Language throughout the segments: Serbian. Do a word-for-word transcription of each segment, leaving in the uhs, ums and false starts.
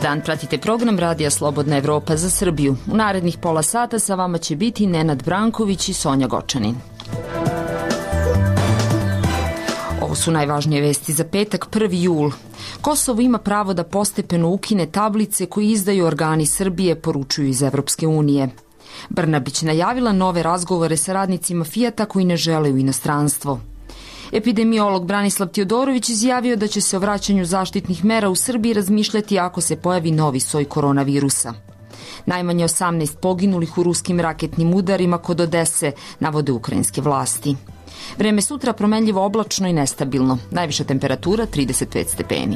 dan, pratite program Radija Slobodna Evropa za Srbiju. U narednih pola sata sa vama će biti Nenad Branković i Sonja Gočanin. Ovo su najvažnije vesti za petak, prvi jul. Kosovo ima pravo da postepeno ukine tablice koje izdaju organi Srbije, poručuju iz Evropske unije. Brnabić najavila nove razgovore sa radnicima Fijata koji ne žele u inostranstvo. Epidemiolog Branislav Tjodorović izjavio da će se o vraćanju zaštitnih mera u Srbiji razmišljati ako se pojavi novi soj koronavirusa. Najmanje osamnaest poginulih u ruskim raketnim udarima kod Odese, navode ukrajinske vlasti. Vreme sutra promenljivo oblačno i nestabilno. Najviša temperatura trideset pet stepeni.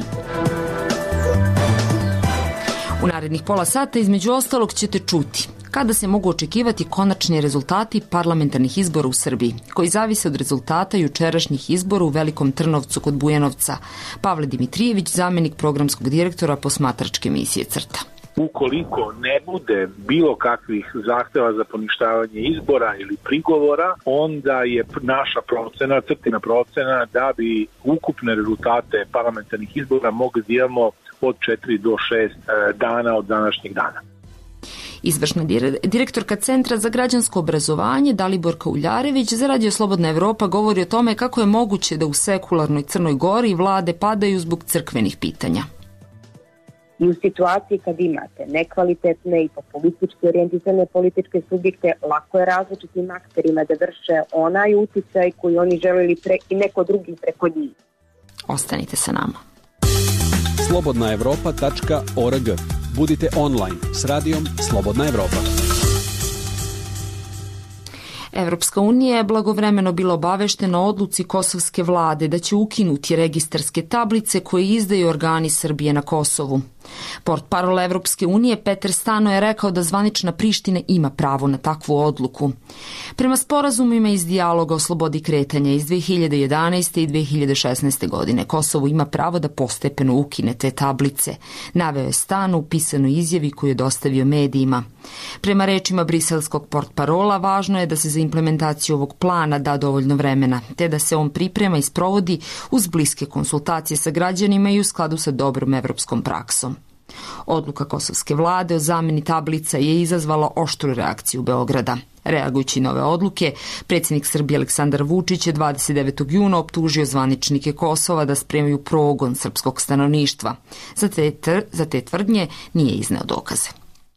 U narednih pola sata između ostalog ćete čuti kada se mogu očekivati konačni rezultati parlamentarnih izbora u Srbiji, koji zavise od rezultata jučerašnjih izbora u Velikom Trnovcu kod Bujanovca. Pavle Dimitrijević, zamenik programskog direktora posmatračke misije CRTA. Ukoliko ne bude bilo kakvih zahteva za poništavanje izbora ili prigovora, onda je naša procena, crtina procena, da bi ukupne rezultate parlamentarnih izbora mogli da imamo od četiri do šest dana od današnjeg dana. Izvršna direktorka Centra za građansko obrazovanje Daliborka Uljarević za Radio Slobodna Evropa govori o tome kako je moguće da u sekularnoj Crnoj Gori vlade padaju zbog crkvenih pitanja. I u situaciji kad imate nekvalitetne i populistički orijentisane političke subjekte, lako je različitim akterima da vrše onaj uticaj koji oni želeli pre, i neko drugi preko njih. Ostanite sa nama. slobodna evropa tačka org. Budite online s radijom Slobodna Evropa. Evropska unija je blagovremeno bila obaveštena o odluci kosovske vlade da će ukinuti registarske tablice koje izdaju organi Srbije na Kosovu. Portparol Evropske unije Peter Stano je rekao da zvanična Priština ima pravo na takvu odluku. Prema sporazumima iz dijaloga o slobodi kretanja iz dve hiljade jedanaeste. i dve hiljade šesnaeste. godine Kosovo ima pravo da postepeno ukine te tablice, naveo je Stano u pisanoj izjavi koju je dostavio medijima. Prema rečima briselskog portparola, važno je da se za implementaciju ovog plana da dovoljno vremena, te da se on priprema i sprovodi uz bliske konsultacije sa građanima i u skladu sa dobrom evropskom praksom. Odluka kosovske vlade o zameni tablica je izazvala oštru reakciju Beograda. Reagujući na ove odluke, predsjednik Srbije Aleksandar Vučić je dvadeset devetog juna optužio zvaničnike Kosova da spremaju progon srpskog stanovništva. Za te, tr, za te tvrdnje nije izneo dokaze.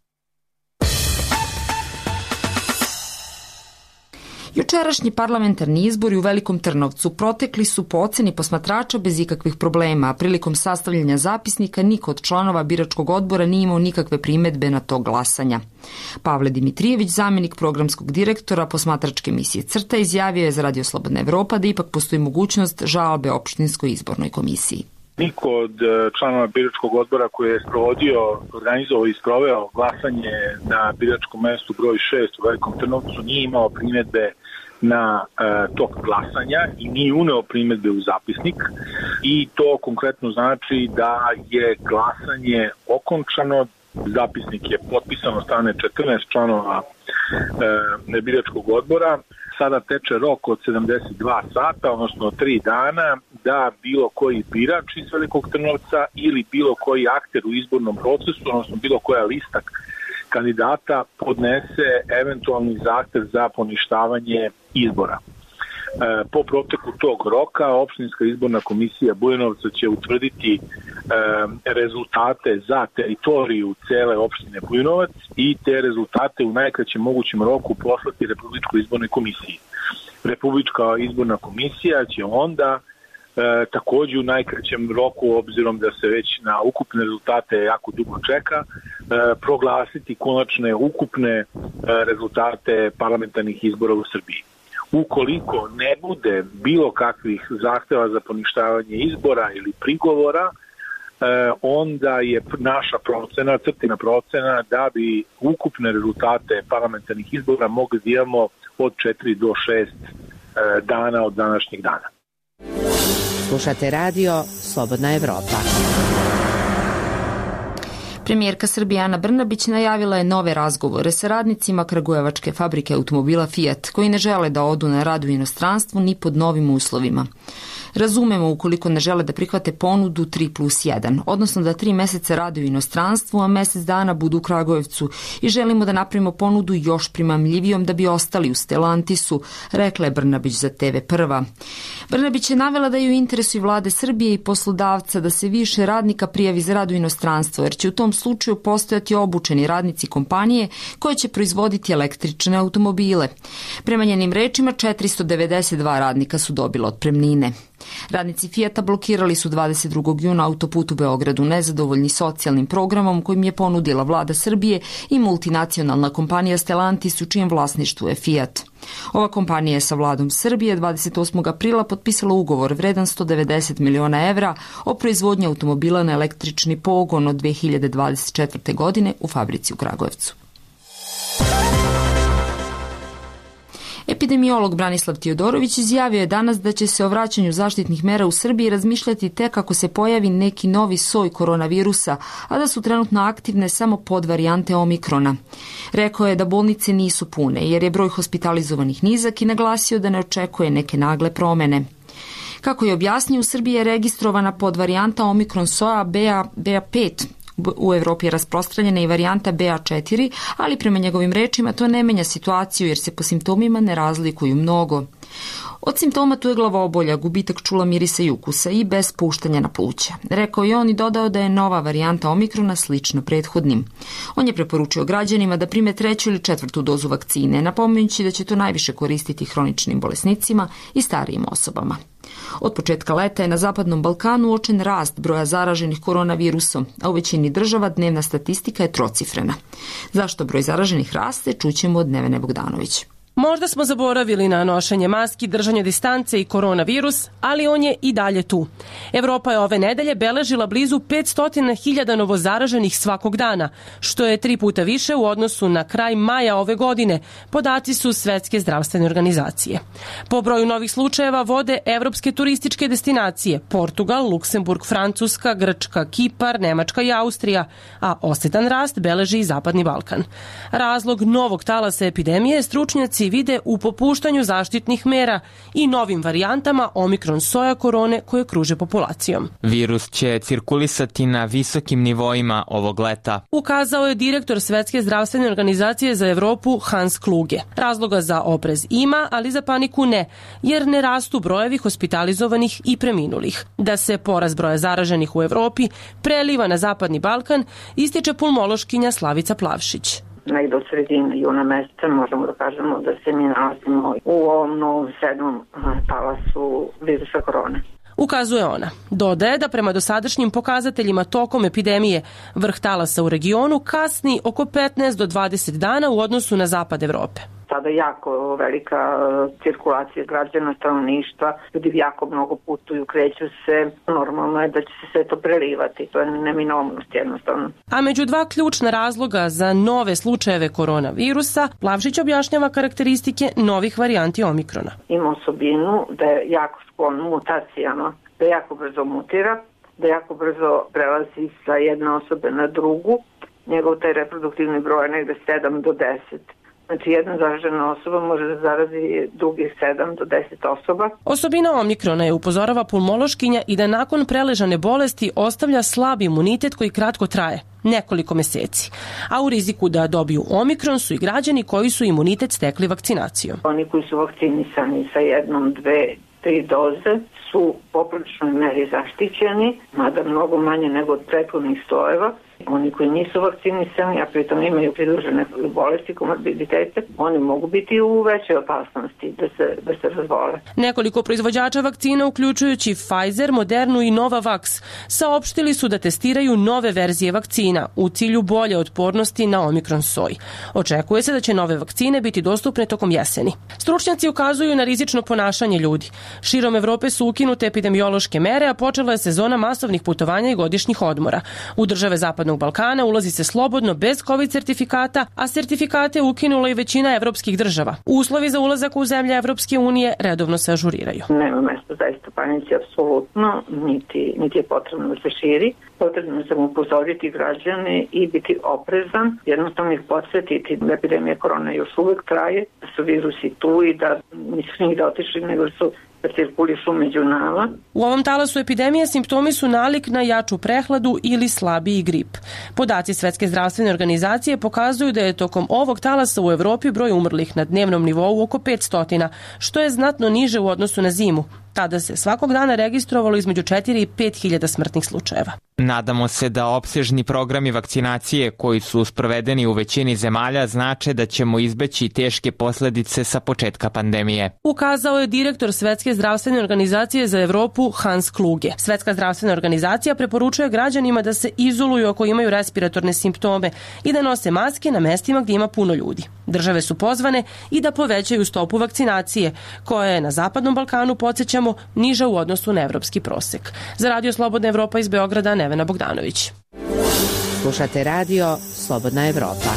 Jučerašnji parlamentarni izbori u Velikom Trnovcu protekli su po oceni posmatrača bez ikakvih problema, a prilikom sastavljanja zapisnika niko od članova biračkog odbora nije imao nikakve primedbe na to glasanja. Pavle Dimitrijević, zamenik programskog direktora posmatračke misije CRTA, izjavio je za Radio Slobodna Evropa da ipak postoji mogućnost žalbe opštinskoj izbornoj komisiji. Niko od članova biračkog odbora koji je sprovodio, organizovao i sproveo glasanje na biračkom mestu broj šest u Velikom Trnovcu nije imao primjedbe na e, tok glasanja i nije uneo primjedbe u zapisnik i to konkretno znači da je glasanje okončano. Zapisnik je potpisan od strane četrnaest članova e, biračkog odbora. Sada teče rok od sedamdeset dva sata, odnosno tri dana, da bilo koji birač iz Velikog Trnovca ili bilo koji akter u izbornom procesu, odnosno bilo koja lista kandidata podnese eventualni zahtev za poništavanje izbora. E, po proteku tog roka opštinska izborna komisija Bujanovca će utvrditi e, rezultate za teritoriju cele opštine Bujanovac i te rezultate u najkraćem mogućem roku poslati Republičkoj izbornoj komisiji. Republička izborna komisija će onda e, također u najkraćem roku, obzirom da se već na ukupne rezultate jako dugo čeka, e, proglasiti konačne ukupne e, rezultate parlamentarnih izbora u Srbiji. Ukoliko ne bude bilo kakvih zahteva za poništavanje izbora ili prigovora, onda je naša procena, crtina procena, da bi ukupne rezultate parlamentarnih izbora mogli da imamo od četiri do šest dana od današnjeg dana. Slušate radio Slobodna Evropa. Premijerka Srbije Ana Brnabić najavila je nove razgovore sa radnicima kragujevačke fabrike automobila Fiat, koji ne žele da odu na rad u inostranstvu ni pod novim uslovima. Razumemo ukoliko ne žele da prihvate ponudu tri plus jedan, odnosno da tri meseca rade u inostranstvu, a mesec dana budu u Kragujevcu i želimo da napravimo ponudu još primamljivijom da bi ostali u Stellantisu, rekla je Brnabić za te ve Prva. Brnabić je navela da je u interesu i vlade Srbije i poslodavca da se više radnika prijavi za rad u inostranstvo, jer će u tom slučaju postojati obučeni radnici kompanije koje će proizvoditi električne automobile. Prema njenim rečima, četiristo devedeset dva radnika su dobila otpremnine. Radnici Fijata blokirali su dvadeset drugog juna autoput u Beogradu nezadovoljni socijalnim programom kojim je ponudila vlada Srbije i multinacionalna kompanija Stellantis u čijem vlasništvu je Fijat. Ova kompanija je sa vladom Srbije dvadeset osmog aprila potpisala ugovor vredan sto devedeset miliona evra o proizvodnji automobila na električni pogon od dve hiljade dvadeset četvrte. godine u fabrici u Kragujevcu. Epidemiolog Branislav Tiodorović izjavio je danas da će se o vraćanju zaštitnih mera u Srbiji razmišljati tek ako se pojavi neki novi soj koronavirusa, a da su trenutno aktivne samo podvarijante omikrona. Rekao je da bolnice nisu pune jer je broj hospitalizovanih nizak i naglasio da ne očekuje neke nagle promene. Kako je objasnio, u Srbiji je registrovana podvarijanta omikron soja B A pet. U Evropi je rasprostranjena i varijanta B A četiri, ali prema njegovim rečima to ne menja situaciju jer se po simptomima ne razlikuju mnogo. Od simptoma tu je glavobolja, gubitak čula, mirisa i ukusa i bez puštanja na pluća. Rekao je on i dodao da je nova varijanta omikrona slična prethodnim. On je preporučio građanima da prime treću ili četvrtu dozu vakcine, napominjući da će to najviše koristiti hroničnim bolesnicima i starijim osobama. Od početka leta je na Zapadnom Balkanu uočen rast broja zaraženih koronavirusom, a u većini država dnevna statistika je trocifrena. Zašto broj zaraženih raste, čućemo od Nevene Bogdanović. Možda smo zaboravili na nošenje maski, držanje distance i koronavirus, ali on je i dalje tu. Evropa je ove nedelje beležila blizu petsto hiljada novozaraženih svakog dana, što je tri puta više u odnosu na kraj maja ove godine, podaci su Svetske zdravstvene organizacije. Po broju novih slučajeva vode evropske turističke destinacije Portugal, Luksemburg, Francuska, Grčka, Kipar, Nemačka i Austrija, a osetan rast beleži i Zapadni Balkan. Razlog novog talasa epidemije stručnjaci vide u popuštanju zaštitnih mera i novim varijantama omikron soja korone koje kruže populacijom. Virus će cirkulisati na visokim nivoima ovog leta, ukazao je direktor Svetske zdravstvene organizacije za Evropu Hans Kluge. Razloga za oprez ima, ali za paniku ne, jer ne rastu brojevi hospitalizovanih i preminulih. Da se porast broja zaraženih u Evropi preliva na Zapadni Balkan, ističe pulmološkinja Slavica Plavšić. Negde od sredine juna meseca možemo da kažemo da se mi nalazimo u ovom novom sedmom talasu virusa korone. Ukazuje ona. Dodaje da prema dosadašnjim pokazateljima tokom epidemije vrh talasa u regionu kasni oko petnaest do dvadeset dana u odnosu na zapad Evrope. Sada jako velika cirkulacija građana, stanovništva, ljudi jako mnogo putuju, kreću se, normalno je da će se sve to prelivati, to je neminovnost jednostavno. A među dva ključna razloga za nove slučajeve koronavirusa, Plavšić objašnjava karakteristike novih varijanti omikrona. Ima osobinu da je jako sklon mutacijama, da jako brzo mutira, da jako brzo prelazi sa jedne osobe na drugu, njegov taj reproduktivni broj je negde sedam do deset. Znači, jedna zaražena osoba može da zarazi drugih sedam do deset osoba. Osobina omikrona je, upozorava pulmološkinja, i da nakon preležane bolesti ostavlja slab imunitet koji kratko traje, nekoliko meseci. A u riziku da dobiju omikron su i građani koji su imunitet stekli vakcinacijom. Oni koji su vakcinisani sa jednom, dve, tri doze su popriličnoj meri zaštićeni, mada mnogo manje nego od prethodnih stojeva. Oni koji nisu vakcinisani, a pritom imaju pridružene bolesti, komorbiditete, oni mogu biti u većoj opasnosti da se, da se razbole. Nekoliko proizvođača vakcina, uključujući Pfizer, Modernu i Novavax, saopštili su da testiraju nove verzije vakcina u cilju bolje otpornosti na omikron soj. Očekuje se da će nove vakcine biti dostupne tokom jeseni. Stručnjaci ukazuju na rizično ponašanje ljudi. Širom Evrope su ukinute epidemiološke mere, a počela je sezona masovnih putovanja i godišnjih odmora. U države Zapadnog Balkana ulazi se slobodno bez COVID sertifikata, a sertifikate ukinula i većina evropskih država. Uslovi za ulazak u zemlje Evropske unije redovno se ažuriraju. Nema mesta zaista panici, apsolutno, niti, niti je potrebno da se širi. Potrebno sam upozoriti građane i biti oprezan, jednostavno ih podsjetiti da epidemija korona još uvek traje, da su virusi tu i da nisu njih da otišli, nego su da cirkulišu među nama. U ovom talasu epidemije simptomi su nalik na jaču prehladu ili slabiji grip. Podaci Svetske zdravstvene organizacije pokazuju da je tokom ovog talasa u Evropi broj umrlih na dnevnom nivou oko petsto, što je znatno niže u odnosu na zimu. Tada se svakog dana registrovalo između četiri i pet hiljada smrtnih slučajeva. Nadamo se da opsežni programi vakcinacije koji su sprovedeni u većini zemalja znače da ćemo izbeći teške posledice sa početka pandemije. Ukazao je direktor Svetske zdravstvene organizacije za Evropu Hans Kluge. Svetska zdravstvena organizacija preporučuje građanima da se izoluju ako imaju respiratorne simptome i da nose maske na mestima gdje ima puno ljudi. Države su pozvane i da povećaju stopu vakcinacije, koja je na Zapadnom Balkanu, podsjećamo, niža u odnosu na evropski prosek. Za Radio Slobodna Evropa iz Beograda, Nevena Bogdanović. Slušate Radio Slobodna Evropa.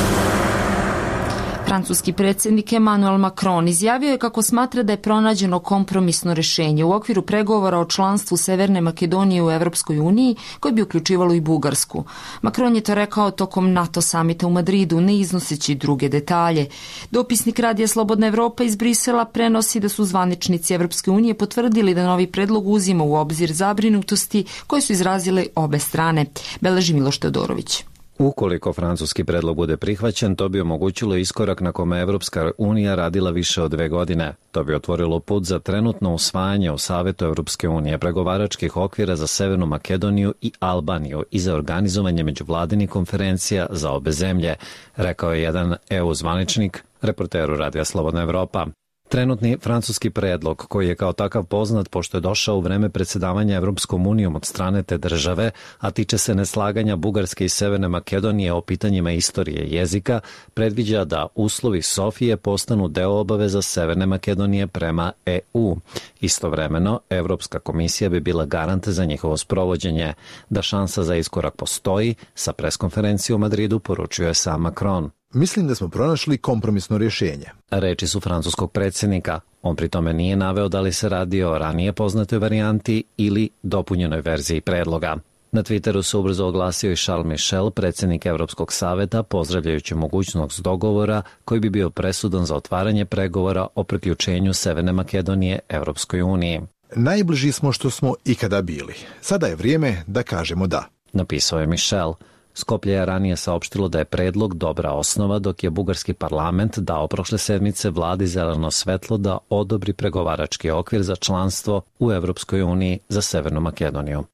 Francuski predsjednik Emmanuel Macron izjavio je kako smatra da je pronađeno kompromisno rješenje u okviru pregovora o članstvu Severne Makedonije u Evropskoj uniji, koje bi uključivalo i Bugarsku. Macron je to rekao tokom NATO samita u Madridu, ne iznoseći druge detalje. Dopisnik Radija Slobodna Evropa iz Brisela prenosi da su zvaničnici Evropske unije potvrdili da novi predlog uzima u obzir zabrinutosti koje su izrazile obe strane. Beleži Miloš Teodorović. Ukoliko francuski predlog bude prihvaćen, to bi omogućilo iskorak na kome Evropska unija radila više od dve godine. To bi otvorilo put za trenutno usvajanje u Savetu Evropske unije pregovaračkih okvira za Severnu Makedoniju i Albaniju i za organizovanje međuvladinih konferencija za obe zemlje, rekao je jedan E U zvaničnik reporteru Radija Slobodna Evropa. Trenutni francuski predlog, koji je kao takav poznat pošto je došao u vreme predsjedavanja Evropskom unijom od strane te države, a tiče se neslaganja Bugarske i Severne Makedonije o pitanjima istorije i jezika, predviđa da uslovi Sofije postanu deo obaveza Severne Makedonije prema E U. Istovremeno, Evropska komisija bi bila garant za njihovo sprovođenje. Da šansa za iskorak postoji, sa preskonferencije u Madridu poručuje sam Macron. Mislim da smo pronašli kompromisno rješenje. Reči su francuskog predsjednika. On pri tome nije naveo da li se radi o ranije poznatoj varijanti ili dopunjenoj verziji predloga. Na Twitteru se ubrzo oglasio i Charles Michel, predsjednik Evropskog saveta, pozdravljajući mogućnost dogovora koji bi bio presudan za otvaranje pregovora o priključenju Severne Makedonije Evropskoj uniji. Najbliži smo što smo ikada bili. Sada je vrijeme da kažemo da, napisao je Michel. Skoplje je ranije saopštilo da je predlog dobra osnova, dok je bugarski parlament dao prošle sedmice vladi zeleno svetlo da odobri pregovarački okvir za članstvo u Evropskoj uniji za Severnu Makedoniju.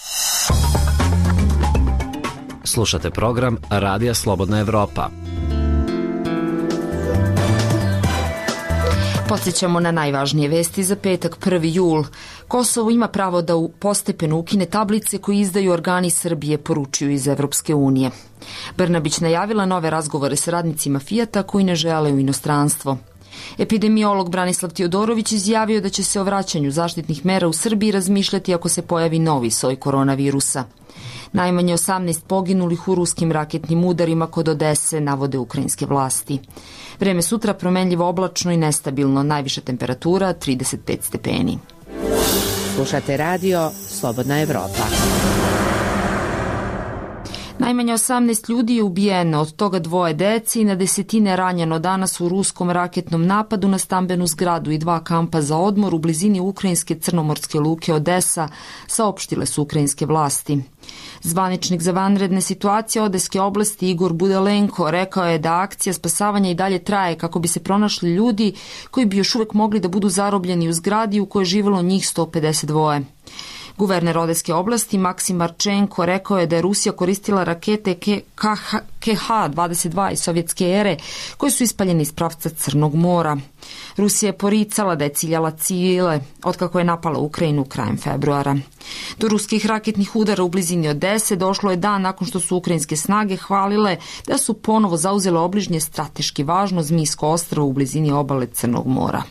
Slušate program Radija Slobodna Evropa. Podsjećamo na najvažnije vesti za petak prvi jul. Kosovo ima pravo da postepeno ukine tablice koje izdaju organi Srbije, poručuju iz Evropske unije. Brnabić najavila nove razgovore s radnicima Fijata koji ne žele u inostranstvo. Epidemiolog Branislav Teodorović izjavio da će se o vraćanju zaštitnih mera u Srbiji razmišljati ako se pojavi novi soj koronavirusa. Najmanje osamnaest poginulih u ruskim raketnim udarima kod Odese, navode ukrajinske vlasti. Vreme sutra promenljivo oblačno i nestabilno, najviša temperatura trideset pet stepeni. Slušate Radio Slobodna Evropa. Najmanje osamnaest ljudi je ubijeno, od toga dvoje dece i na desetine ranjeno danas u ruskom raketnom napadu na stambenu zgradu i dva kampa za odmor u blizini ukrajinske crnomorske luke Odesa, saopštile su ukrajinske vlasti. Zvaničnik za vanredne situacije Odeske oblasti Igor Budalenko rekao je da akcija spasavanja i dalje traje kako bi se pronašli ljudi koji bi još uvek mogli da budu zarobljeni u zgradi u kojoj je živjelo njih sto pedeset dva. Guverner Odeske oblasti Maksim Marčenko rekao je da je Rusija koristila rakete K H dvadeset dva iz sovjetske ere koje su ispaljene iz pravca Crnog mora. Rusija je poricala da je ciljala civile otkako je napala Ukrajinu krajem februara. Do ruskih raketnih udara u blizini Odese došlo je dan nakon što su ukrajinske snage hvalile da su ponovo zauzele obližnje strateški važno Zmijsko ostrvo u blizini obale Crnog mora.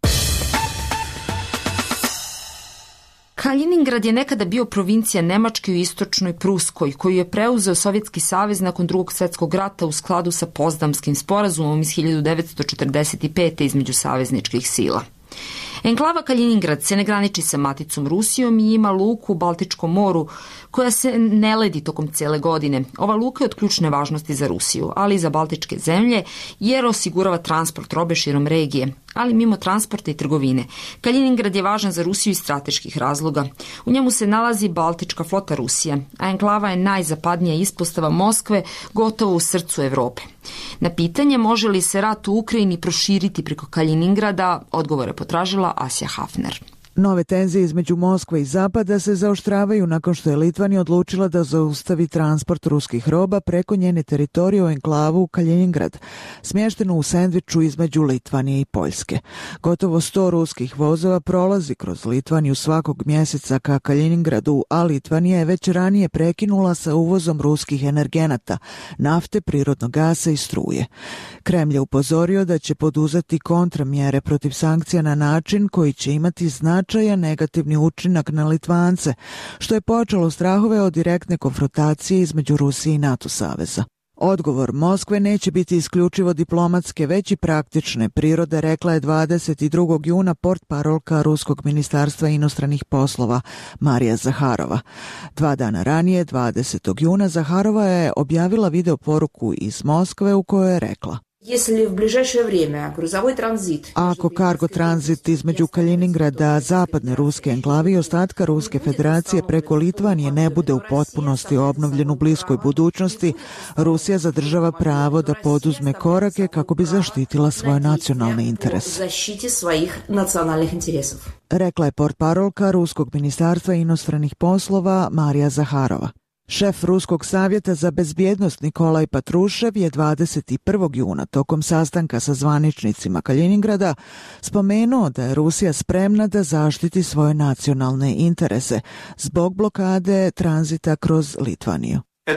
Kaliningrad je nekada bio provincija Nemačke u istočnoj Pruskoj, koju je preuzeo Sovjetski savez nakon drugog svjetskog rata u skladu sa Potsdamskim sporazumom iz hiljadu devetsto četrdeset pete. između savezničkih sila. Enklava Kaljiningrad se ne graniči sa maticom Rusijom i ima luku u Baltičkom moru koja se ne ledi tokom cele godine. Ova luka je od ključne važnosti za Rusiju, ali i za baltičke zemlje jer osigurava transport robe širom regije, ali mimo transporta i trgovine. Kaljiningrad je važan za Rusiju iz strateških razloga. U njemu se nalazi Baltička flota Rusije, a enklava je najzapadnija ispostava Moskve gotovo u srcu Evrope. Na pitanje može li se rat u Ukrajini proširiti preko Kaljiningrada, odgovore potražila Asja Hafner. Nove tenzije između Moskve i Zapada se zaoštravaju nakon što je Litvanija odlučila da zaustavi transport ruskih roba preko njene teritorije u enklavu Kaljiningrad, smještenu u sendviču između Litvanije i Poljske. Gotovo sto ruskih vozova prolazi kroz Litvaniju svakog mjeseca ka Kaljiningradu, a Litvanija je već ranije prekinula sa uvozom ruskih energenata, nafte, prirodnog gasa i struje. Kremlj je upozorio da će poduzeti kontramjere protiv sankcija na način koji će imati značajan negativni učinak na Litvance, što je počelo strahove od direktne konfrontacije između Rusije i NATO saveza. Odgovor Moskve neće biti isključivo diplomatske, već i praktične prirode, rekla je dvadeset drugog juna portparolka Ruskog ministarstva inostranih poslova Marija Zaharova. Dva dana ranije, dvadesetog juna, Zaharova je objavila video poruku iz Moskve u kojoj je rekla: Ako kargo tranzit između Kaljiningrada, zapadne ruske enklave i ostatka Ruske federacije preko Litvanije ne bude u potpunosti obnovljen u bliskoj budućnosti, Rusija zadržava pravo da poduzme korake kako bi zaštitila svoje nacionalne interese. Rekla je portparolka Ruskog ministarstva inostranih poslova Marija Zaharova. Šef Ruskog savjeta za bezbjednost Nikolaj Patrušev je dvadeset prvog juna tokom sastanka sa zvaničnicima Kaljiningrada spomenuo da je Rusija spremna da zaštiti svoje nacionalne interese zbog blokade tranzita kroz Litvaniju.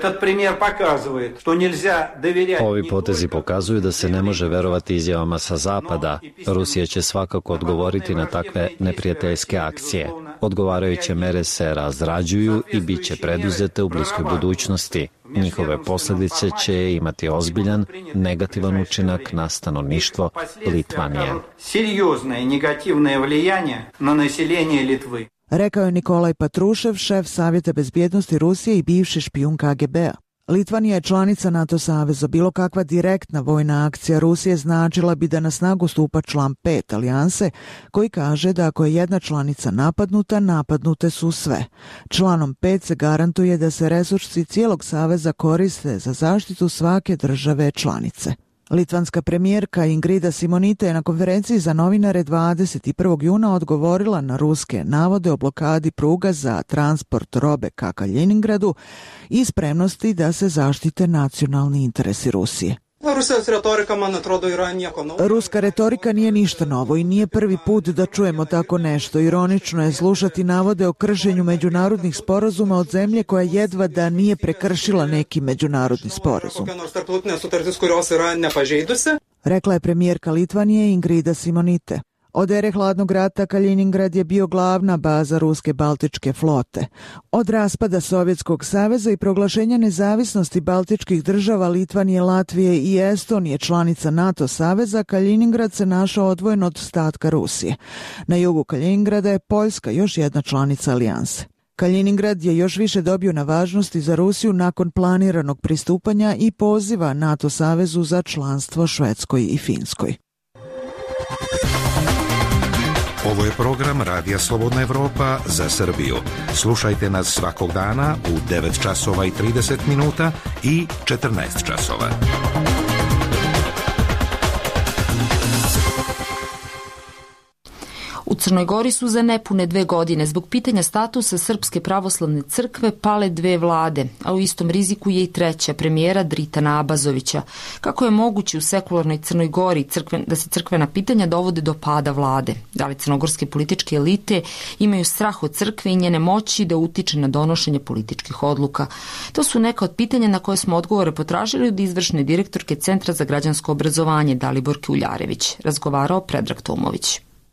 Ovi potezi pokazuju da se ne može verovati izjavama sa Zapada. Rusija će svakako odgovoriti na takve neprijateljske akcije. Odgovarajuće mere se razrađuju i bit će preduzete u bliskoj budućnosti. Njihove posljedice će imati ozbiljan negativan učinak na stanovništvo Litvanije. Rekao je Nikolaj Patrušev, šef Savjeta bezbjednosti Rusije i bivši špijun K G B-a. Litvanija je članica NATO saveza. Bilo kakva direktna vojna akcija Rusije značila bi da na snagu stupa član pet alijanse, koji kaže da ako je jedna članica napadnuta, napadnute su sve. Članom pet se garantuje da se resursi cijelog saveza koriste za zaštitu svake države članice. Litvanska premijerka Ingrida Simonita je na konferenciji za novinare dvadeset prvog juna odgovorila na ruske navode o blokadi pruga za transport robe ka Kaljiningradu i spremnosti da se zaštite nacionalni interesi Rusije. Ruska retorika nije ništa novo i nije prvi put da čujemo tako nešto. Ironično je slušati navode o kršenju međunarodnih sporazuma od zemlje koja jedva da nije prekršila neki međunarodni sporazum. Rekla je premijerka Litvanije Ingrida Simonite. Od ere hladnog rata Kaljiningrad je bio glavna baza ruske baltičke flote. Od raspada Sovjetskog saveza i proglašenja nezavisnosti baltičkih država Litvanije, Latvije i Estonije, članica NATO saveza, Kaljiningrad se našao odvojen od ostatka Rusije. Na jugu Kaljiningrada je Poljska, još jedna članica alijanse. Kaljiningrad je još više dobio na važnosti za Rusiju nakon planiranog pristupanja i poziva NATO savezu za članstvo Švedskoj i Finskoj. Ovo je program Radija Slobodna Evropa za Srbiju. Slušajte nas svakog dana u devet časova i trideset minuta i četrnaest časova. U Crnoj Gori su za nepune dve godine zbog pitanja statusa Srpske pravoslavne crkve pale dve vlade, a u istom riziku je i treća, premijera Dritana Abazovića. Kako je moguće u sekularnoj Crnoj Gori crkven, da se crkvena pitanja dovode do pada vlade? Da li crnogorske političke elite imaju strah od crkve i njene moći da utiče na donošenje političkih odluka? To su neka od pitanja na koje smo odgovore potražili od izvršne direktorke Centra za građansko obrazovanje Daliborke Uljarević. Razgovarao Predrag Tomović.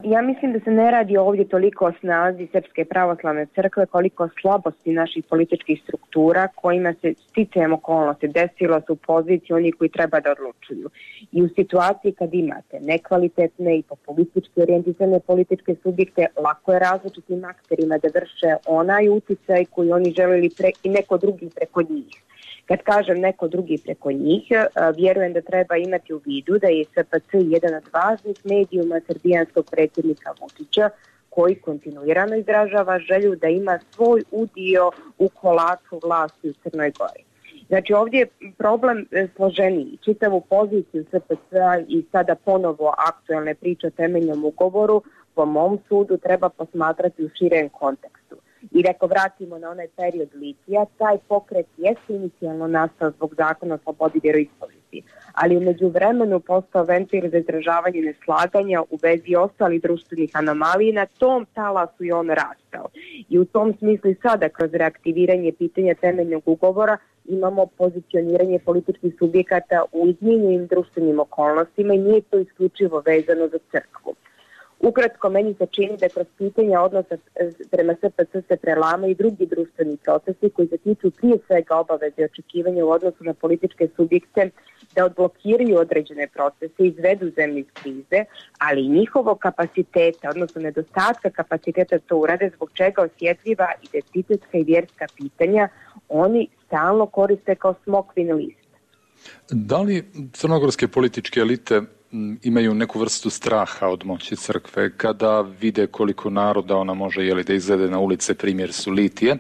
Ja mislim da se ne radi ovdje toliko o snazi Srpske pravoslavne crkve koliko o slabosti naših političkih struktura kojima se sticajem okolnosti desilo su u poziciji oni koji treba da odlučuju. I u situaciji kad imate nekvalitetne i populistički orijentisane političke subjekte, lako je različitim akterima da vrše onaj uticaj koji oni želeli pre, i neko drugi preko njih. Kad kažem neko drugi preko njih, vjerujem da treba imati u vidu da je S P C jedan od važnih medijuma srbijanskog predsjednika Vučića koji kontinuirano izražava želju da ima svoj udio u kolaču vlasti u Crnoj Gori. Znači ovdje je problem složeniji. Čitavu poziciju S P C-a i sada ponovo aktualne priče o temeljnom ugovoru po mom sudu treba posmatrati u širem kontekstu. I ako vratimo na onaj period litija, taj pokret jeste inicijalno nastao zbog zakona o slobodi vjeroispovesti, ali u međuvremenu postao ventil za izražavanje neslaganja u vezi ostalih društvenih anomalija i na tom talasu i on rastao. I u tom smislu i sada kroz reaktiviranje pitanja temeljnog ugovora imamo pozicioniranje političkih subjekata u izmijenjenim društvenim okolnostima i nije to isključivo vezano za crkvu. Ukratko, meni se čini da kroz pitanja odnosa prema S P C se prelamaju i drugi društveni procesi koji se tiču prije svega obaveze i očekivanja u odnosu na političke subjekte da odblokiraju određene procese i izvedu zemlju iz krize, ali i njihovog kapaciteta, odnosno nedostatka kapaciteta to urade, zbog čega osjetljiva identitetska i vjerska pitanja oni stalno koriste kao smokvin list. Da li crnogorske političke elite imaju neku vrstu straha od moći crkve kada vide koliko naroda ona može jeli, da izvede na ulice, primjer su litije.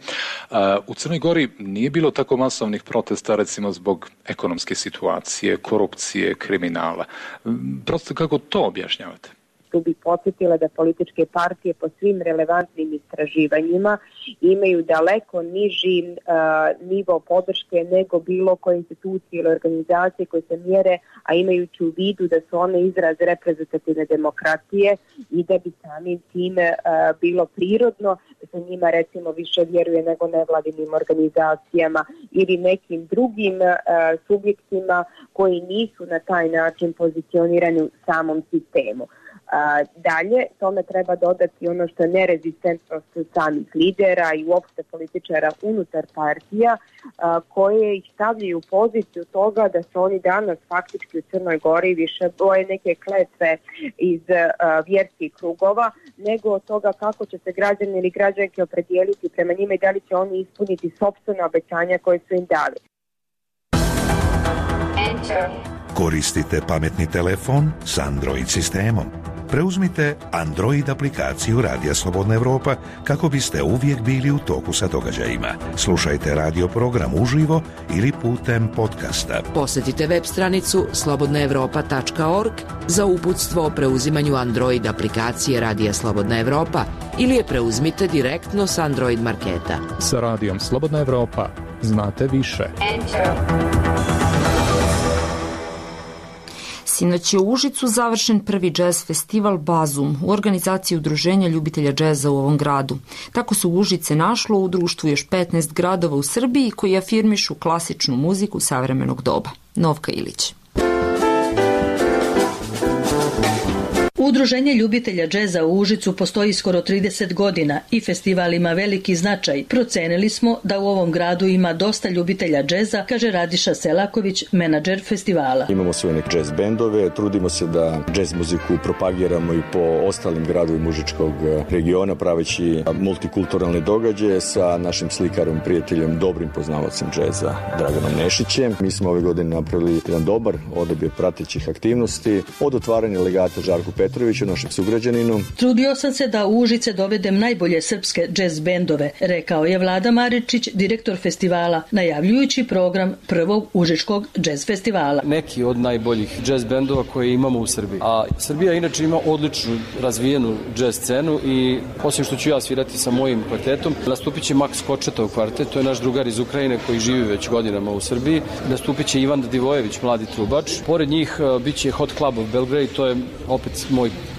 U Crnoj Gori nije bilo tako masovnih protesta recimo zbog ekonomske situacije, korupcije, kriminala. Prosto kako to objašnjavate? Tu bih podsjetila da političke partije po svim relevantnim istraživanjima imaju daleko niži uh, nivo podrške nego bilo koje institucije ili organizacije koje se mjere, a imajući u vidu da su one izraz reprezentativne demokratije i da bi samim time uh, bilo prirodno da se njima recimo više vjeruje nego nevladinim organizacijama ili nekim drugim uh, subjektima koji nisu na taj način pozicionirani u samom sistemu. A, dalje, tome treba dodati ono što je nerezistentnost samih lidera i uopšte političara unutar partija a, koje ih stavljaju u poziciju toga da su oni danas faktički u Crnoj Gori više boje neke kletve iz a, vjerskih krugova nego od toga kako će se građani ili građanke opredijeliti prema njima i da li će oni ispuniti sopstvena obećanja koje su im dali. Enter. Koristite pametni telefon s Android sistemom. Preuzmite Android aplikaciju Radija Slobodna Evropa kako biste uvijek bili u toku sa događajima. Slušajte radio program uživo ili putem podcasta. Posjetite web stranicu slobodna evropa tačka org za uputstvo o preuzimanju Android aplikacije Radija Slobodna Evropa ili je preuzmite direktno s Android marketa. Sa Radijom Slobodna Evropa znate više. Enter. Sinoć je u Užicu završen prvi džez festival Bazum u organizaciji Udruženja ljubitelja džeza u ovom gradu. Tako se u Užice našlo u društvu još petnaest gradova u Srbiji koji afirmišu klasičnu muziku savremenog doba. Novka Ilić. Udruženje ljubitelja džeza u Užicu postoji skoro trideset godina i festival ima veliki značaj. Procenili smo da u ovom gradu ima dosta ljubitelja džeza, kaže Radiša Selaković, menadžer festivala. Imamo svoje neke džez bendove, trudimo se da džez muziku propagiramo i po ostalim gradovima Užičkog regiona, praveći multikulturalne događaje sa našim slikarom, prijateljem, dobrim poznavalcem džeza, Draganom Nešićem. Mi smo ove godine napravili jedan dobar odabir pratećih aktivnosti, od otvaranja legata Žarku Petroviću, našem sugrađaninu. Trudio sam se da u Užice dovedem najbolje srpske džez bendove, rekao je Vlada Maričić, direktor festivala, najavljujući program prvog Užičkog džez festivala. Neki od najboljih džez bendova koje imamo u Srbiji. A Srbija inače ima odličnu razvijenu džez scenu i osim što ću ja svirati sa mojim kvartetom, nastupit će Maks Kočetov kvartet, to je naš drugar iz Ukrajine koji živi već godinama u Srbiji. Nastupit će Ivan Divojević, mladi trubač. Pored njih bit će Hot Club of Belgrade, to je opet moj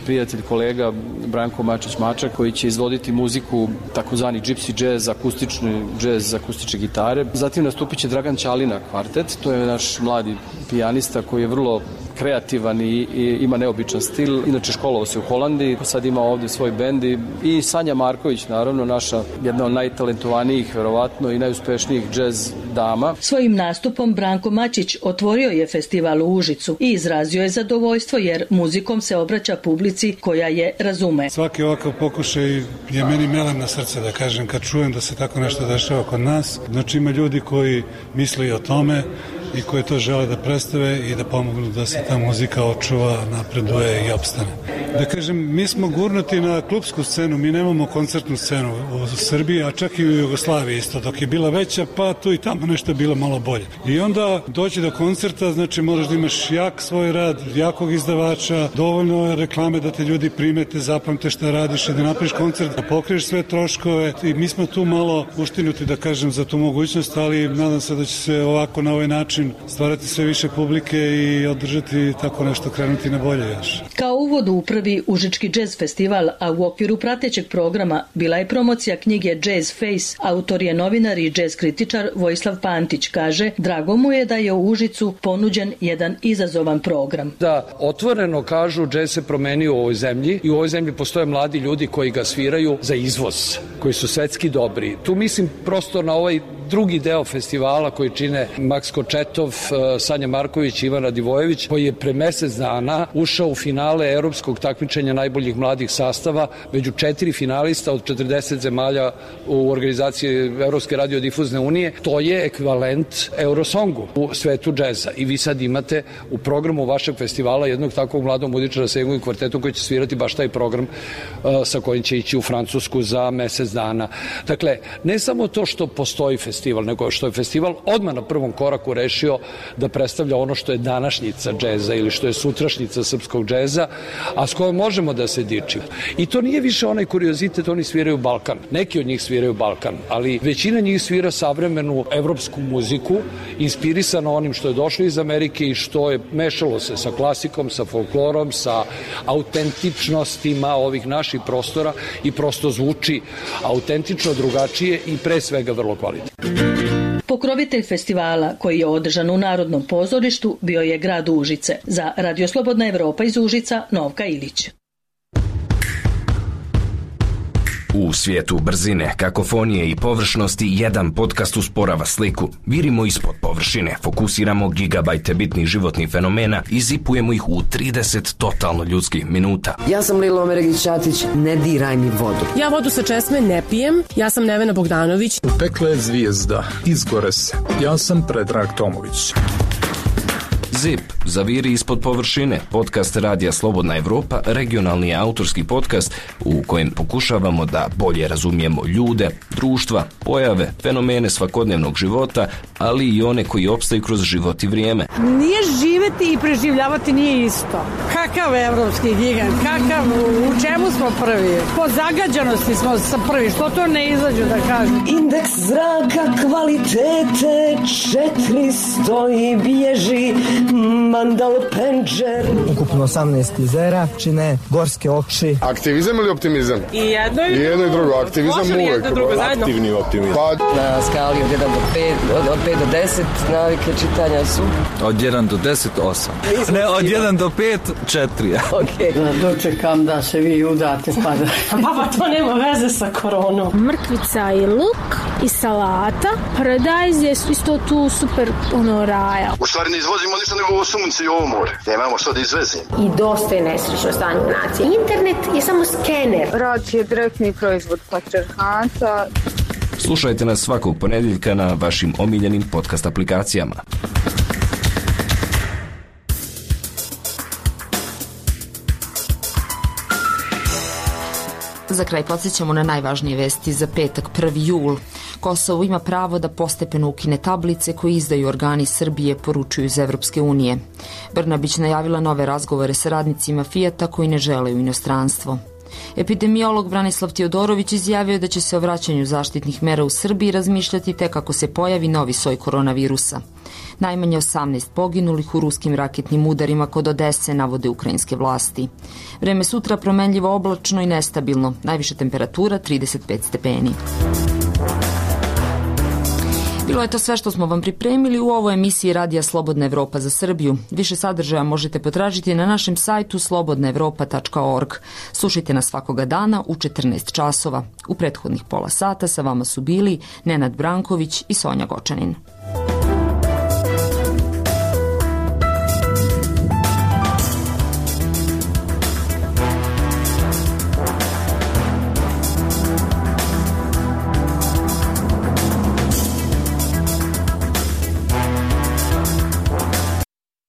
prijatelj, kolega Branko Mačić-Mačak, koji će izvoditi muziku takozvani gypsy jazz, akustični jazz, akustične gitare. Zatim nastupit će Dragan Ćalina kvartet, to je naš mladi pijanista koji je vrlo kreativan i, i ima neobičan stil. Inače školovao se u Holandiji, sad ima ovde svoj bend i, i Sanja Marković, naravno, naša jedna od najtalentovanijih, verovatno, i najuspešnijih džez dama. Svojim nastupom Branko Mačić otvorio je festival u Užicu i izrazio je zadovoljstvo jer muzikom se obraća publici koja je razume. Svaki ovakav pokušaj je meni melem na srce, da kažem, kad čujem da se tako nešto dešava kod nas. Znači ima ljudi koji misle i o tome i koji to žele da predstave i da pomognu da se ta muzika očuva, napreduje i opstane. Da kažem, mi smo gurnuti na klupsku scenu, mi nemamo koncertnu scenu u Srbiji, a čak i u Jugoslaviji isto, dok je bila veća, pa tu i tamo nešto je bilo malo bolje. I onda doći do koncerta, znači moraš da imaš jak svoj rad, jakog izdavača, dovoljno reklame da te ljudi primete, zapamte šta radiš i da napraviš koncert, da pokriješ sve troškove. I mi smo tu malo uštinuti, da kažem, za tu mogućnost, ali nadam se da će se ovako na ovaj način stvarati sve više publike i održati tako nešto, krenuti na bolje još. Kao uvod u prvi Užički jazz festival, a u okviru pratećeg programa bila je promocija knjige Jazz Face. Autor je novinar i jazz kritičar Vojislav Pantić. Kaže, drago mu je da je u Užicu ponuđen jedan izazovan program. Da otvoreno kažu, jazz se promenio u ovoj zemlji i u ovoj zemlji postoje mladi ljudi koji ga sviraju za izvoz, koji su svetski dobri. Tu mislim prosto na ovaj drugi deo festivala koji čine Maks Kočetov, Sanja Marković i Ivan Radivojević, koji je pre mesec dana ušao u finale evropskog takmičenja najboljih mladih sastava među četiri finalista od četrdeset zemalja u organizaciji Evropske radiodifuzne unije. To je ekvivalent Eurosongu u svetu džeza. I vi sad imate u programu vašeg festivala jednog takvog mladog muzičara sa njegovim kvartetom koji će svirati baš taj program uh, sa kojim će ići u Francusku za mesec dana. Dakle, ne samo to što postoji festival, nego što je festival odmah na prvom koraku rešio da predstavlja ono što je današnjica džeza ili što je sutrašnjica srpskog džeza, a s kojom možemo da se dičimo. I to nije više onaj kuriozitet, oni sviraju Balkan. Neki od njih sviraju Balkan, ali većina njih svira savremenu evropsku muziku, inspirisano onim što je došlo iz Amerike i što je mešalo se sa klasikom, sa folklorom, sa autentičnostima ovih naših prostora i prosto zvuči autentično, drugačije i pre svega vrlo kvalitetno. Pokrovitelj festivala, koji je održan u Narodnom pozorištu, bio je grad Užice. Za Radio Slobodna Evropa iz Užica, Novka Ilić. U svijetu brzine, kakofonije i površnosti jedan podcast usporava sliku. Virimo ispod površine, fokusiramo gigabajte bitnih životnih fenomena i zipujemo ih u trideset totalno ljudskih minuta. Ja sam Lilo Omeregić-Ćatić, ne diraj mi vodu. Ja vodu sa česme ne pijem, ja sam Nevena Bogdanović. U pekle je zvijezda, izgore se. Ja sam Predrag Tomović. Zip, zaviri ispod površine, podcast Radija Slobodna Evropa, regionalni autorski podcast u kojem pokušavamo da bolje razumijemo ljude, društva, pojave, fenomene svakodnevnog života, ali i one koji opstaju kroz život i vrijeme. Nije živeti i preživljavati nije isto. Kakav evropski gigant, kakav, u čemu smo prvi? Po zagađanosti smo prvi, što to ne izađu da kažem? Indeks zraka kvalitete četiristo i bježi Mandal Penđer. Ukupno osamnaest jezera čine gorske oči. Aktivizam ili optimizam? I jedno i, I jedno i drugo. Aktivizam uvek. Aktivni optimizam. Pa, na skali od jedan do pet, od, od pet do deset navike čitanja su? Od jedan do deset, osam. Ne, od jedan do pet, četiri. Okej. Okay. Dočekam da se vi udate pa da... Papa, to nema veze sa koronom. Mrkvica i luk i salata. Paradajz je isto tu super ono raja. U stvari ne izvozimo ništa nego ovo sunce i ovo more. Nemamo što da izvezimo. I dosta je nesrećno stanje u naciji. Internet je samo skener. Rad je direktni proizvod patrijarhata. Slušajte nas svakog ponedjeljka na vašim omiljenim podcast aplikacijama. Za kraj podsjećamo na najvažnije vesti za petak, prvi jul. Kosovo ima pravo da postepeno ukine tablice koje izdaju organi Srbije, poručuju iz Evropske unije. Brnabić najavila nove razgovore sa radnicima Fijata koji ne žele u inostranstvo. Epidemiolog Branislav Teodorović izjavio da će se o vraćanju zaštitnih mera u Srbiji razmišljati tek ako se pojavi novi soj koronavirusa. Najmanje osamnaest poginulih u ruskim raketnim udarima kod Odese, navode ukrajinske vlasti. Vreme sutra promenljivo oblačno i nestabilno, najviša temperatura trideset pet stepeni. Bilo je to sve što smo vam pripremili u ovoj emisiji Radija Slobodna Evropa za Srbiju. Više sadržaja možete potražiti na našem sajtu slobodna evropa tačka org. Slušajte nas svakoga dana u četrnaest časova. U prethodnih pola sata sa vama su bili Nenad Branković i Sonja Gočanin.